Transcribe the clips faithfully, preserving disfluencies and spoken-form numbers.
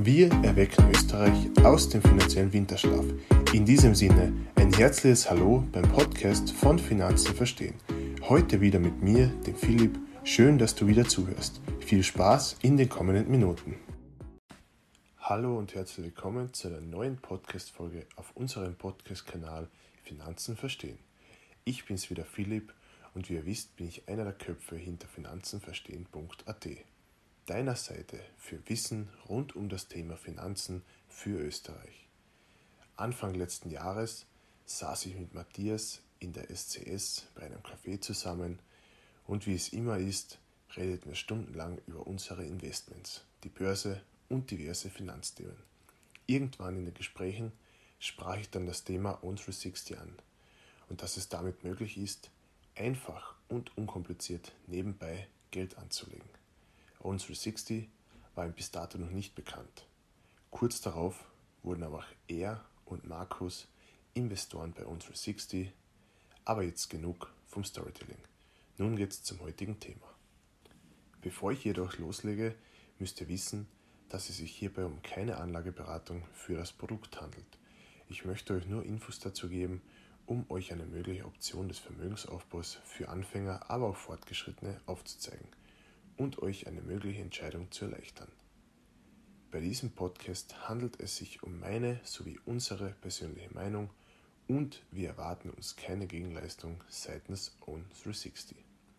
Wir erwecken Österreich aus dem finanziellen Winterschlaf. In diesem Sinne ein herzliches Hallo beim Podcast von Finanzen verstehen. Heute wieder mit mir, dem Philipp. Schön, dass du wieder zuhörst. Viel Spaß in den kommenden Minuten. Hallo und herzlich willkommen zu einer neuen Podcast-Folge auf unserem Podcast-Kanal Finanzen verstehen. Ich bin's wieder, Philipp, und wie ihr wisst, bin ich einer der Köpfe hinter finanzenverstehen punkt a t. Deiner Seite für Wissen rund um das Thema Finanzen für Österreich. Anfang letzten Jahres saß ich mit Matthias in der S C S bei einem Café zusammen und wie es immer ist, redeten wir stundenlang über unsere Investments, die Börse und diverse Finanzthemen. Irgendwann in den Gesprächen sprach ich dann das Thema Own dreihundertsechzig an und dass es damit möglich ist, einfach und unkompliziert nebenbei Geld anzulegen. Own dreihundertsechzig war ihm bis dato noch nicht bekannt. Kurz darauf wurden aber auch er und Markus Investoren bei Own dreihundertsechzig, aber jetzt genug vom Storytelling. Nun geht's zum heutigen Thema. Bevor ich jedoch loslege, müsst ihr wissen, dass es sich hierbei um keine Anlageberatung für das Produkt handelt. Ich möchte euch nur Infos dazu geben, um euch eine mögliche Option des Vermögensaufbaus für Anfänger, aber auch Fortgeschrittene aufzuzeigen und euch eine mögliche Entscheidung zu erleichtern. Bei diesem Podcast handelt es sich um meine sowie unsere persönliche Meinung und wir erwarten uns keine Gegenleistung seitens Own dreihundertsechzig.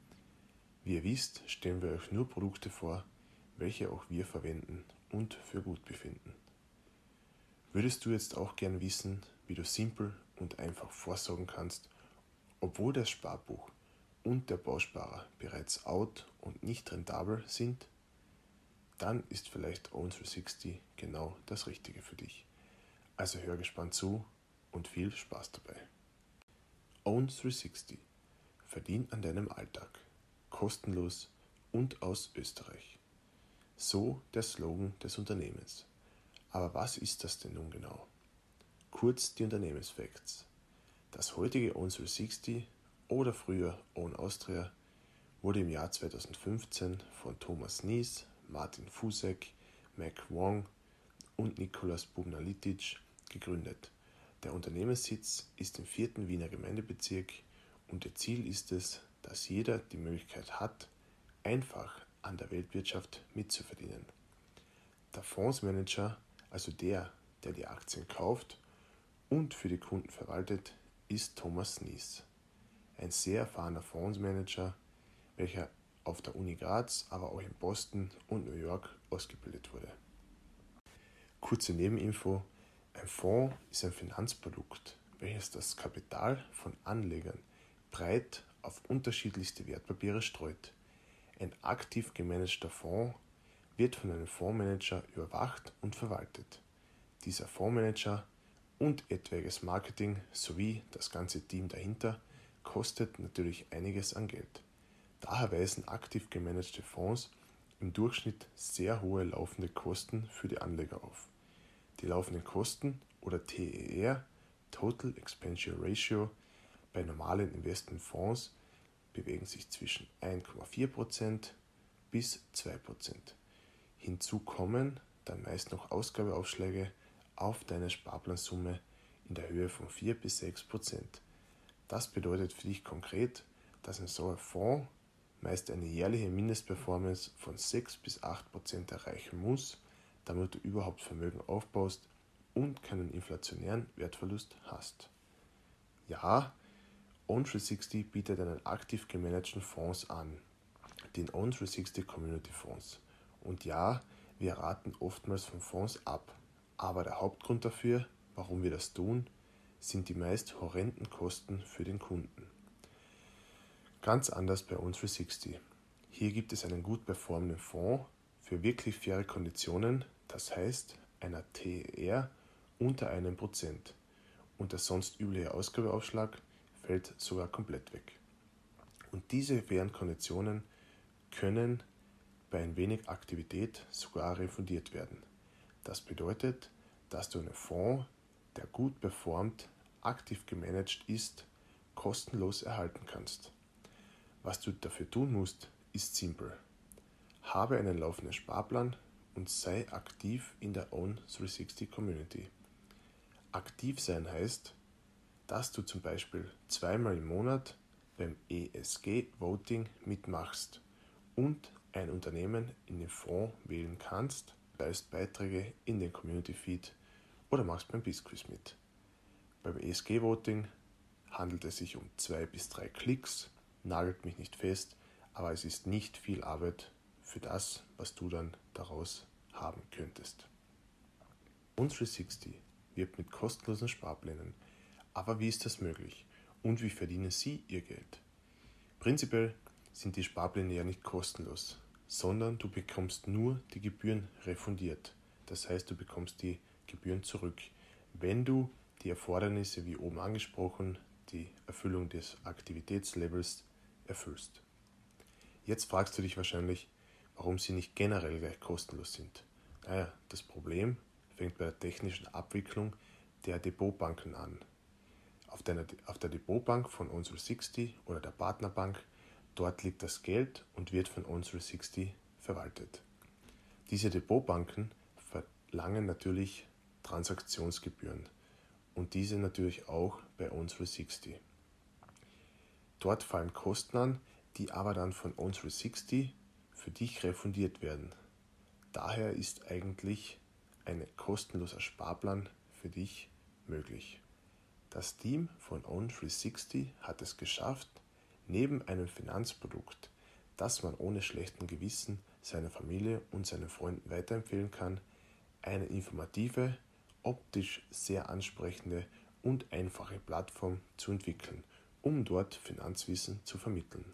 Wie ihr wisst, stellen wir euch nur Produkte vor, welche auch wir verwenden und für gut befinden. Würdest du jetzt auch gern wissen, wie du simpel und einfach vorsorgen kannst, obwohl das Sparbuch und der Bausparer bereits out und nicht rentabel sind? Dann ist vielleicht Own dreihundertsechzig genau das Richtige für dich. Also hör gespannt zu und viel Spaß dabei. Own dreihundertsechzig. Verdien an deinem Alltag. Kostenlos und aus Österreich. So der Slogan des Unternehmens. Aber was ist das denn nun genau? Kurz die Unternehmensfacts. Das heutige Own dreihundertsechzig oder früher Own Austria wurde im Jahr zweitausendfünfzehn von Thomas Nies, Martin Fusek, Mac Wong und Nikolaus Bubnalitic gegründet. Der Unternehmenssitz ist im vierten Wiener Gemeindebezirk und ihr Ziel ist es, dass jeder die Möglichkeit hat, einfach an der Weltwirtschaft mitzuverdienen. Der Fondsmanager, also der, der die Aktien kauft und für die Kunden verwaltet, ist Thomas Nies. Ein sehr erfahrener Fondsmanager, welcher auf der Uni Graz, aber auch in Boston und New York ausgebildet wurde. Kurze Nebeninfo: Ein Fonds ist ein Finanzprodukt, welches das Kapital von Anlegern breit auf unterschiedlichste Wertpapiere streut. Ein aktiv gemanagter Fonds wird von einem Fondsmanager überwacht und verwaltet. Dieser Fondsmanager und etwaiges Marketing sowie das ganze Team dahinter kostet natürlich einiges an Geld. Daher weisen aktiv gemanagte Fonds im Durchschnitt sehr hohe laufende Kosten für die Anleger auf. Die laufenden Kosten oder T E R, Total Expenditure Ratio, bei normalen Investmentfonds bewegen sich zwischen eins Komma vier Prozent bis zwei Prozent. Hinzu kommen dann meist noch Ausgabeaufschläge auf deine Sparplansumme in der Höhe von vier bis sechs Prozent. Das bedeutet für dich konkret, dass ein solcher Fonds meist eine jährliche Mindestperformance von sechs bis acht Prozent erreichen muss, damit du überhaupt Vermögen aufbaust und keinen inflationären Wertverlust hast. Ja, Own dreihundertsechzig bietet einen aktiv gemanagten Fonds an, den Own dreihundertsechzig Community Fonds. Und ja, wir raten oftmals von Fonds ab, aber der Hauptgrund dafür, warum wir das tun, sind die meist horrenden Kosten für den Kunden. Ganz anders bei Own dreihundertsechzig. Hier gibt es einen gut performenden Fonds für wirklich faire Konditionen, das heißt einer T E R unter einem Prozent und der sonst übliche Ausgabeaufschlag fällt sogar komplett weg. Und diese fairen Konditionen können bei ein wenig Aktivität sogar refundiert werden. Das bedeutet, dass du einen Fonds, der gut performt, aktiv gemanagt ist, kostenlos erhalten kannst. Was du dafür tun musst, ist simpel. Habe einen laufenden Sparplan und sei aktiv in der Own dreihundertsechzig Community. Aktiv sein heißt, dass du zum Beispiel zweimal im Monat beim E S G-Voting mitmachst und ein Unternehmen in den Fonds wählen kannst, leist Beiträge in den Community-Feed oder machst beim BizQuiz mit. Beim E S G-Voting handelt es sich um zwei bis drei Klicks, nagelt mich nicht fest, aber es ist nicht viel Arbeit für das, was du dann daraus haben könntest. Own dreihundertsechzig wirbt mit kostenlosen Sparplänen, aber wie ist das möglich und wie verdienen Sie Ihr Geld? Prinzipiell sind die Sparpläne ja nicht kostenlos, sondern du bekommst nur die Gebühren refundiert. Das heißt, du bekommst die Gebühren zurück, wenn du die Erfordernisse, wie oben angesprochen, die Erfüllung des Aktivitätslevels erfüllst. Jetzt fragst du dich wahrscheinlich, warum sie nicht generell gleich kostenlos sind. Naja, das Problem fängt bei der technischen Abwicklung der Depotbanken an. Auf, deiner, auf der Depotbank von Own dreihundertsechzig oder der Partnerbank, dort liegt das Geld und wird von Own dreihundertsechzig verwaltet. Diese Depotbanken verlangen natürlich Transaktionsgebühren und diese natürlich auch bei Own dreihundertsechzig. Dort fallen Kosten an, die aber dann von Own dreihundertsechzig für dich refundiert werden. Daher ist eigentlich ein kostenloser Sparplan für dich möglich. Das Team von Own dreihundertsechzig hat es geschafft, neben einem Finanzprodukt, das man ohne schlechten Gewissen seiner Familie und seinen Freunden weiterempfehlen kann, eine informative, optisch sehr ansprechende und einfache Plattform zu entwickeln, um dort Finanzwissen zu vermitteln.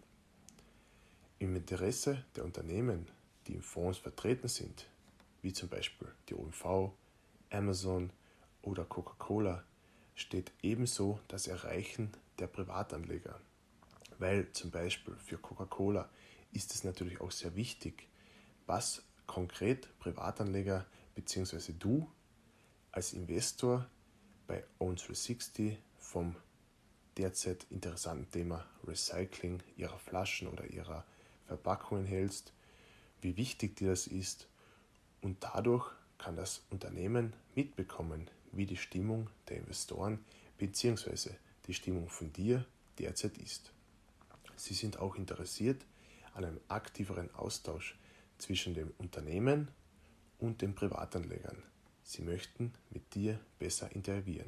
Im Interesse der Unternehmen, die in Fonds vertreten sind, wie zum Beispiel die O M V, Amazon oder Coca-Cola, steht ebenso das Erreichen der Privatanleger. Weil zum Beispiel für Coca-Cola ist es natürlich auch sehr wichtig, was konkret Privatanleger bzw. du als Investor bei Own dreihundertsechzig vom derzeit interessanten Thema Recycling ihrer Flaschen oder ihrer Verpackungen hältst, wie wichtig dir das ist, und dadurch kann das Unternehmen mitbekommen, wie die Stimmung der Investoren bzw. die Stimmung von dir derzeit ist. Sie sind auch interessiert an einem aktiveren Austausch zwischen dem Unternehmen und den Privatanlegern. Sie möchten mit dir besser interagieren.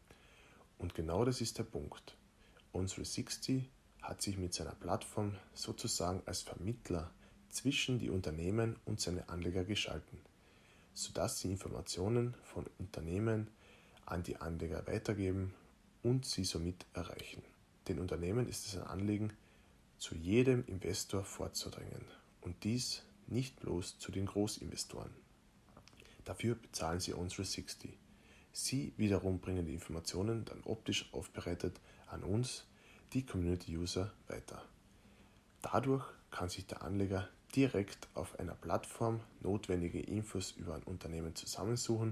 Und genau das ist der Punkt. Own dreihundertsechzig hat sich mit seiner Plattform sozusagen als Vermittler zwischen die Unternehmen und seine Anleger geschalten, sodass sie Informationen von Unternehmen an die Anleger weitergeben und sie somit erreichen. Den Unternehmen ist es ein Anliegen, zu jedem Investor vorzudringen und dies nicht bloß zu den Großinvestoren. Dafür bezahlen sie Own dreihundertsechzig. Sie wiederum bringen die Informationen dann optisch aufbereitet an uns, die Community-User, weiter. Dadurch kann sich der Anleger direkt auf einer Plattform notwendige Infos über ein Unternehmen zusammensuchen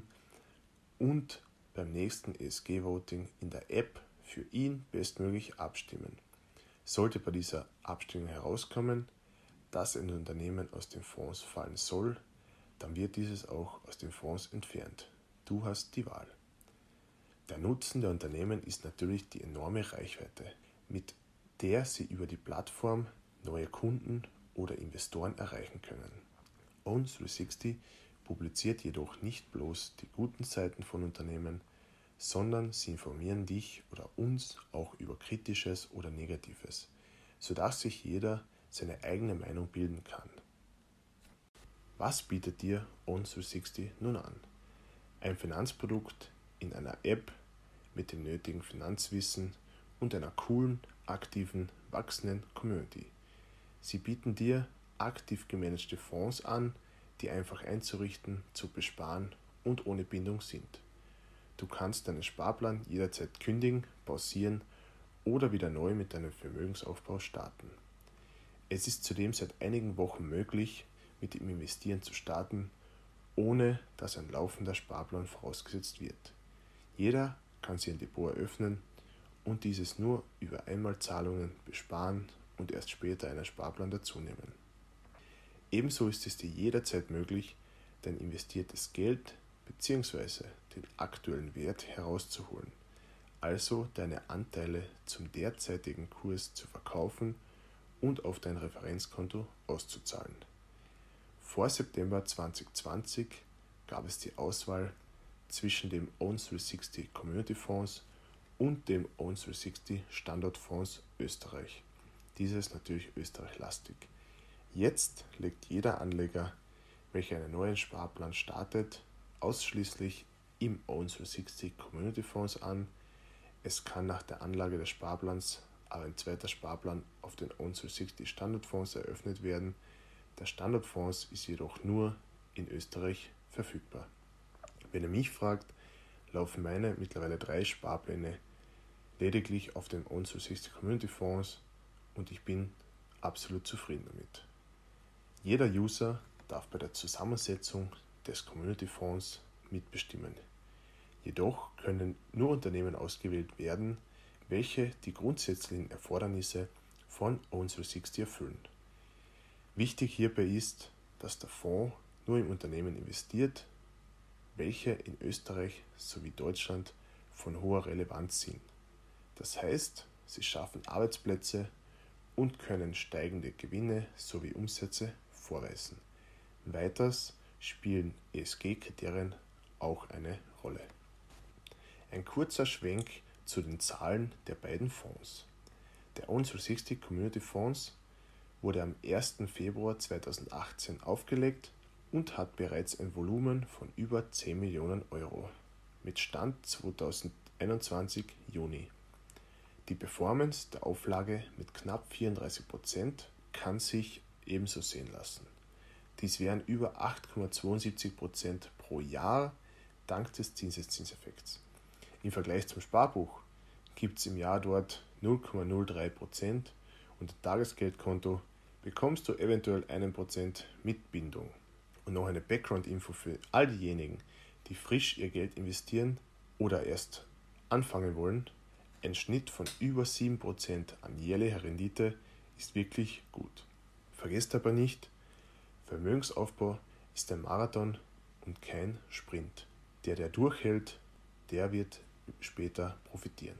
und beim nächsten E S G-Voting in der App für ihn bestmöglich abstimmen. Sollte bei dieser Abstimmung herauskommen, dass ein Unternehmen aus den Fonds fallen soll, dann wird dieses auch aus den Fonds entfernt. Du hast die Wahl. Der Nutzen der Unternehmen ist natürlich die enorme Reichweite, mit der sie über die Plattform neue Kunden oder Investoren erreichen können. Own dreihundertsechzig publiziert jedoch nicht bloß die guten Seiten von Unternehmen, sondern sie informieren dich oder uns auch über Kritisches oder Negatives, sodass sich jeder seine eigene Meinung bilden kann. Was bietet dir Own dreihundertsechzig nun an? Ein Finanzprodukt in einer App mit dem nötigen Finanzwissen und einer coolen, aktiven, wachsenden Community. Sie bieten dir aktiv gemanagte Fonds an, die einfach einzurichten, zu besparen und ohne Bindung sind. Du kannst deinen Sparplan jederzeit kündigen, pausieren oder wieder neu mit deinem Vermögensaufbau starten. Es ist zudem seit einigen Wochen möglich, mit dem Investieren zu starten, ohne dass ein laufender Sparplan vorausgesetzt wird. Jeder kann sich ein Depot eröffnen und dieses nur über Einmalzahlungen besparen und erst später einen Sparplan dazunehmen. Ebenso ist es dir jederzeit möglich, dein investiertes Geld bzw. den aktuellen Wert herauszuholen, also deine Anteile zum derzeitigen Kurs zu verkaufen und auf dein Referenzkonto auszuzahlen. Vor September zwanzig zwanzig gab es die Auswahl zwischen dem Own dreihundertsechzig Community Fonds und dem Own dreihundertsechzig Standortfonds Österreich. Dieses natürlich österreichlastig. Jetzt legt jeder Anleger, welcher einen neuen Sparplan startet, ausschließlich im Own dreihundertsechzig Community Fonds an. Es kann nach der Anlage des Sparplans aber ein zweiter Sparplan auf den Own dreihundertsechzig Standortfonds eröffnet werden. Der Standortfonds ist jedoch nur in Österreich verfügbar. Wenn ihr mich fragt, laufen meine mittlerweile drei Sparpläne lediglich auf den Own dreihundertsechzig Community Fonds und ich bin absolut zufrieden damit. Jeder User darf bei der Zusammensetzung des Community Fonds mitbestimmen. Jedoch können nur Unternehmen ausgewählt werden, welche die grundsätzlichen Erfordernisse von Own dreihundertsechzig erfüllen. Wichtig hierbei ist, dass der Fonds nur in Unternehmen investiert, welche in Österreich sowie Deutschland von hoher Relevanz sind. Das heißt, sie schaffen Arbeitsplätze und können steigende Gewinne sowie Umsätze vorweisen. Weiters spielen E S G-Kriterien auch eine Rolle. Ein kurzer Schwenk zu den Zahlen der beiden Fonds. Der Own dreihundertsechzig Community Fonds wurde am ersten Februar zweitausendachtzehn aufgelegt und hat bereits ein Volumen von über zehn Millionen Euro mit Stand zweitausendeinundzwanzig Juni. Die Performance der Auflage mit knapp vierunddreißig Prozent kann sich ebenso sehen lassen. Dies wären über acht Komma zweiundsiebzig Prozent pro Jahr dank des Zinseszinseffekts. Im Vergleich zum Sparbuch gibt es im Jahr dort null Komma null drei Prozent und im Tagesgeldkonto bekommst du eventuell ein Prozent mit Bindung. Und noch eine Background-Info für all diejenigen, die frisch ihr Geld investieren oder erst anfangen wollen. Ein Schnitt von über sieben Prozent an jährlicher Rendite ist wirklich gut. Vergesst aber nicht, Vermögensaufbau ist ein Marathon und kein Sprint. Der, der durchhält, der wird später profitieren.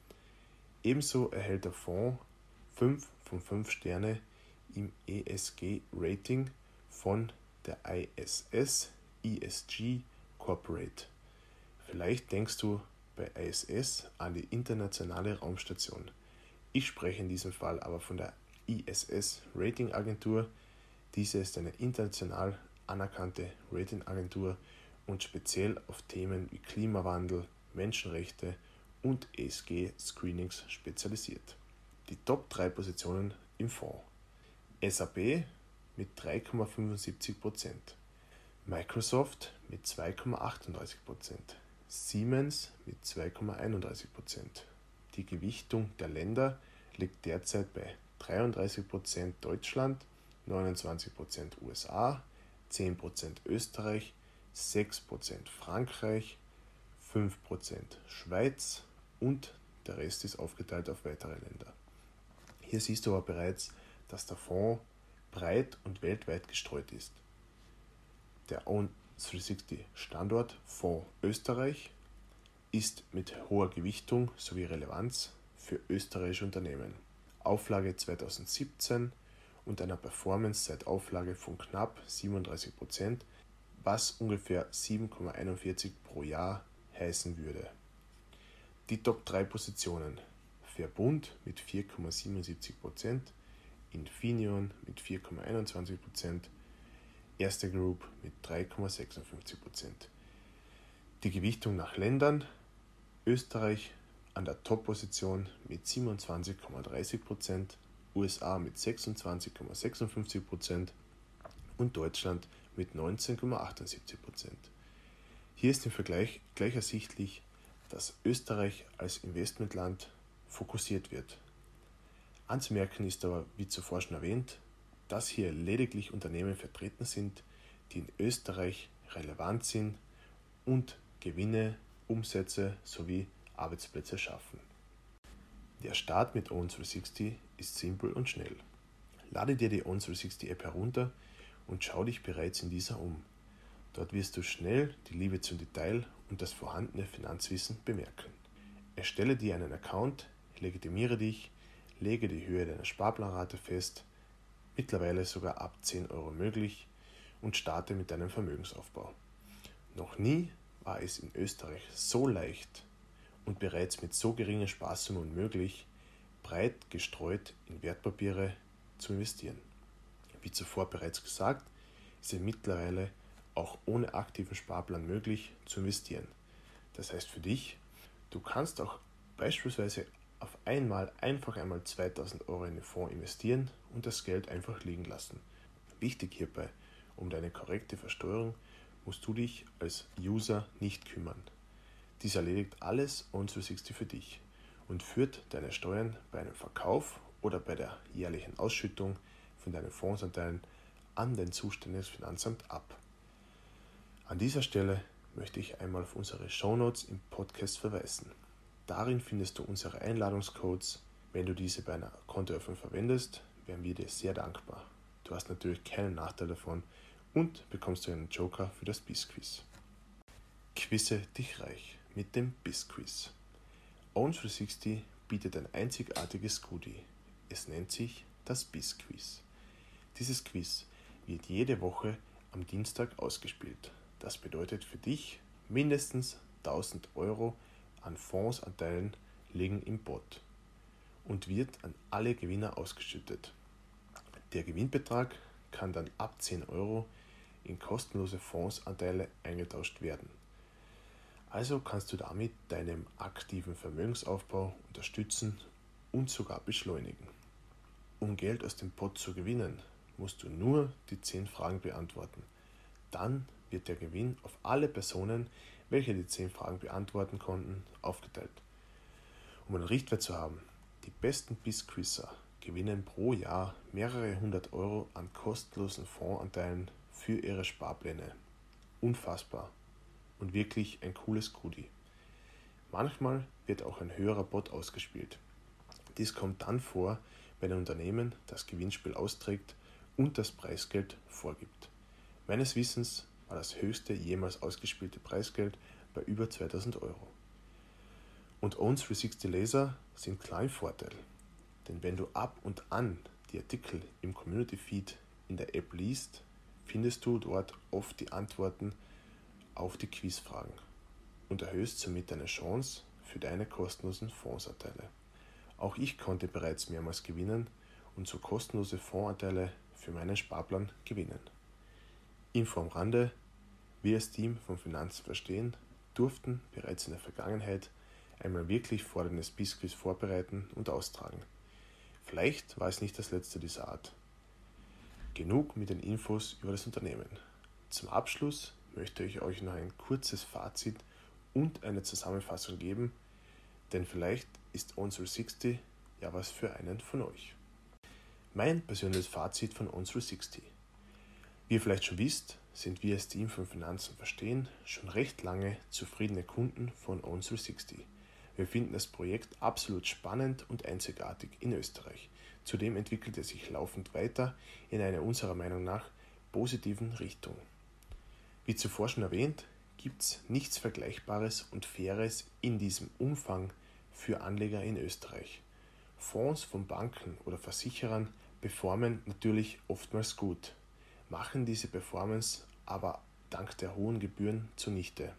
Ebenso erhält der Fonds fünf von fünf Sterne im E S G-Rating von der I S S E S G Corporate. Vielleicht denkst du bei I S S an die internationale Raumstation. Ich spreche in diesem Fall aber von der I S S Ratingagentur. Diese ist eine international anerkannte Ratingagentur und speziell auf Themen wie Klimawandel, Menschenrechte und E S G-Screenings spezialisiert. Die Top drei Positionen im Fonds. S A P mit drei Komma fünfundsiebzig Prozent, Microsoft mit zwei Komma achtunddreißig Prozent, Siemens mit zwei Komma einunddreißig Prozent. Die Gewichtung der Länder liegt derzeit bei dreiunddreißig Prozent Deutschland, neunundzwanzig Prozent U S A, zehn Prozent Österreich, sechs Prozent Frankreich, fünf Prozent Schweiz und der Rest ist aufgeteilt auf weitere Länder. Hier siehst du aber bereits, dass der Fonds breit und weltweit gestreut ist. Der Own dreihundertsechzig Standort Fonds Österreich ist mit hoher Gewichtung sowie Relevanz für österreichische Unternehmen. Auflage zweitausendsiebzehn und einer Performance seit Auflage von knapp siebenunddreißig Prozent, was ungefähr sieben Komma einundvierzig pro Jahr heißen würde. Die Top drei Positionen: Verbund mit vier Komma siebenundsiebzig Prozent, Infineon mit vier Komma einundzwanzig Prozent, Erste Group mit drei Komma sechsundfünfzig Prozent. Die Gewichtung nach Ländern: Österreich an der Top-Position mit siebenundzwanzig Komma dreißig Prozent, U S A mit sechsundzwanzig Komma sechsundfünfzig Prozent und Deutschland mit neunzehn Komma achtundsiebzig Prozent. Hier ist im Vergleich gleich ersichtlich, dass Österreich als Investmentland fokussiert wird. Anzumerken ist aber, wie zuvor schon erwähnt, dass hier lediglich Unternehmen vertreten sind, die in Österreich relevant sind und Gewinne, Umsätze sowie Arbeitsplätze schaffen. Der Start mit Own dreihundertsechzig ist simpel und schnell. Lade dir die Own dreihundertsechzig App herunter und schau dich bereits in dieser um. Dort wirst du schnell die Liebe zum Detail und das vorhandene Finanzwissen bemerken. Erstelle dir einen Account, legitimiere dich, lege die Höhe deiner Sparplanrate fest, mittlerweile sogar ab zehn Euro möglich, und starte mit deinem Vermögensaufbau. Noch nie war es in Österreich so leicht und bereits mit so geringen Sparsummen möglich, breit gestreut in Wertpapiere zu investieren. Wie zuvor bereits gesagt, ist es mittlerweile auch ohne aktiven Sparplan möglich zu investieren. Das heißt für dich, du kannst auch beispielsweise auf einmal einfach einmal zweitausend Euro in den Fonds investieren und das Geld einfach liegen lassen. Wichtig hierbei, um deine korrekte Versteuerung musst du dich als User nicht kümmern. Dies erledigt alles O N drei sechzig für dich und führt deine Steuern bei einem Verkauf oder bei der jährlichen Ausschüttung von deinen Fondsanteilen an dein zuständiges Finanzamt ab. An dieser Stelle möchte ich einmal auf unsere Shownotes im Podcast verweisen. Darin findest du unsere Einladungscodes. Wenn du diese bei einer Kontoeröffnung verwendest, wären wir dir sehr dankbar. Du hast natürlich keinen Nachteil davon und bekommst du einen Joker für das BizQuiz. Quizze dich reich mit dem BizQuiz. O N drei sechzig bietet ein einzigartiges Goodie. Es nennt sich das BizQuiz. Dieses Quiz wird jede Woche am Dienstag ausgespielt. Das bedeutet für dich, mindestens tausend Euro an Fondsanteilen liegen im Pot und wird an alle Gewinner ausgeschüttet. Der Gewinnbetrag kann dann ab zehn Euro in kostenlose Fondsanteile eingetauscht werden. Also kannst du damit deinen aktiven Vermögensaufbau unterstützen und sogar beschleunigen. Um Geld aus dem Pot zu gewinnen, musst du nur die zehn Fragen beantworten. Dann wird der Gewinn auf alle Personen, welche die zehn Fragen beantworten konnten, aufgeteilt. Um einen Richtwert zu haben, die besten BizQuizzer gewinnen pro Jahr mehrere hundert Euro an kostenlosen Fondsanteilen für ihre Sparpläne. Unfassbar und wirklich ein cooles Goodie. Manchmal wird auch ein höherer Pot ausgespielt. Dies kommt dann vor, wenn ein Unternehmen das Gewinnspiel austrägt und das Preisgeld vorgibt. Meines Wissens war das höchste jemals ausgespielte Preisgeld bei über zweitausend Euro. Und O N drei sechzig Leser sind klar im Vorteil, denn wenn du ab und an die Artikel im Community Feed in der App liest, findest du dort oft die Antworten auf die Quizfragen und erhöhst somit deine Chance für deine kostenlosen Fondsanteile. Auch ich konnte bereits mehrmals gewinnen und so kostenlose Fondsanteile für meinen Sparplan gewinnen. Info am Rande: Wir als Team von Finanzen verstehen durften bereits in der Vergangenheit einmal wirklich forderndes BizQuiz vorbereiten und austragen. Vielleicht war es nicht das letzte dieser Art. Genug mit den Infos über das Unternehmen. Zum Abschluss möchte ich euch noch ein kurzes Fazit und eine Zusammenfassung geben, denn vielleicht ist O N drei sechzig ja was für einen von euch. Mein persönliches Fazit von O N drei sechzig. Wie ihr vielleicht schon wisst, sind wir als Team von Finanzen verstehen schon recht lange zufriedene Kunden von O N drei sechzig. Wir finden das Projekt absolut spannend und einzigartig in Österreich. Zudem entwickelt es sich laufend weiter in einer unserer Meinung nach positiven Richtung. Wie zuvor schon erwähnt, gibt es nichts Vergleichbares und Faires in diesem Umfang für Anleger in Österreich. Fonds von Banken oder Versicherern performen natürlich oftmals gut, machen diese Performance aber dank der hohen Gebühren zunichte.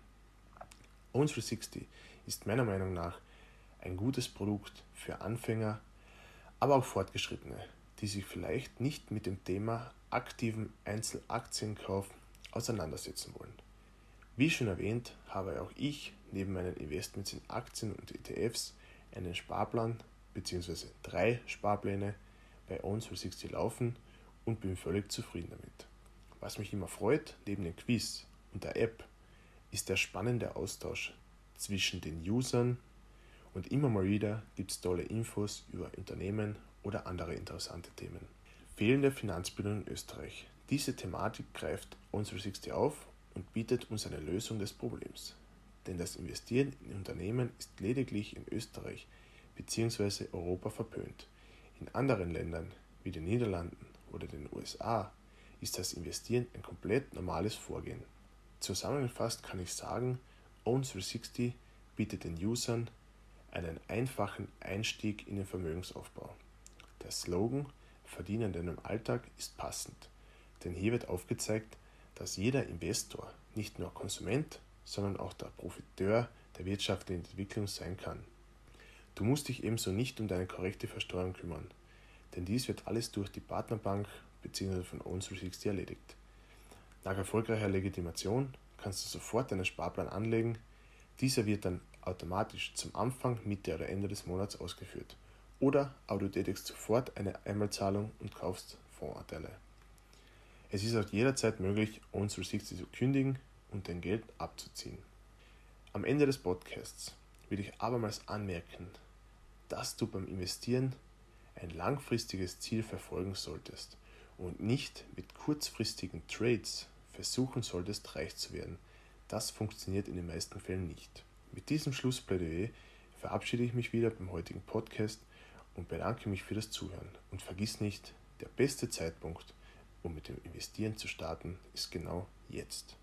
O N drei sechzig ist meiner Meinung nach ein gutes Produkt für Anfänger, aber auch Fortgeschrittene, die sich vielleicht nicht mit dem Thema aktiven Einzelaktienkauf auseinandersetzen wollen. Wie schon erwähnt, habe auch ich neben meinen Investments in Aktien und E T Fs einen Sparplan bzw. drei Sparpläne bei O N drei sechzig laufen und bin völlig zufrieden damit. Was mich immer freut, neben dem Quiz und der App, ist der spannende Austausch zwischen den Usern und immer mal wieder gibt es tolle Infos über Unternehmen oder andere interessante Themen. Fehlende Finanzbildung in Österreich. Diese Thematik greift O N drei sechzig auf und bietet uns eine Lösung des Problems. Denn das Investieren in Unternehmen ist lediglich in Österreich bzw. Europa verpönt. In anderen Ländern wie den Niederlanden oder den U S A ist das Investieren ein komplett normales Vorgehen. Zusammengefasst kann ich sagen, Own dreihundertsechzig bietet den Usern einen einfachen Einstieg in den Vermögensaufbau. Der Slogan „Verdienen in deinem Alltag“ ist passend, denn hier wird aufgezeigt, dass jeder Investor nicht nur Konsument, sondern auch der Profiteur der wirtschaftlichen Entwicklung sein kann. Du musst dich ebenso nicht um deine korrekte Versteuerung kümmern, denn dies wird alles durch die Partnerbank bzw. von Own dreihundertsechzig erledigt. Nach erfolgreicher Legitimation kannst du sofort einen Sparplan anlegen. Dieser wird dann automatisch zum Anfang, Mitte oder Ende des Monats ausgeführt. Oder aber du tätigst sofort eine Einmalzahlung und kaufst Fondsanteile. Es ist auch jederzeit möglich, Own dreihundertsechzig zu kündigen und dein Geld abzuziehen. Am Ende des Podcasts will ich abermals anmerken, dass du beim Investieren ein langfristiges Ziel verfolgen solltest und nicht mit kurzfristigen Trades versuchen solltest, reich zu werden. Das funktioniert in den meisten Fällen nicht. Mit diesem Schlussplädoyer verabschiede ich mich wieder beim heutigen Podcast und bedanke mich für das Zuhören. Und vergiss nicht, der beste Zeitpunkt, um mit dem Investieren zu starten, ist genau jetzt.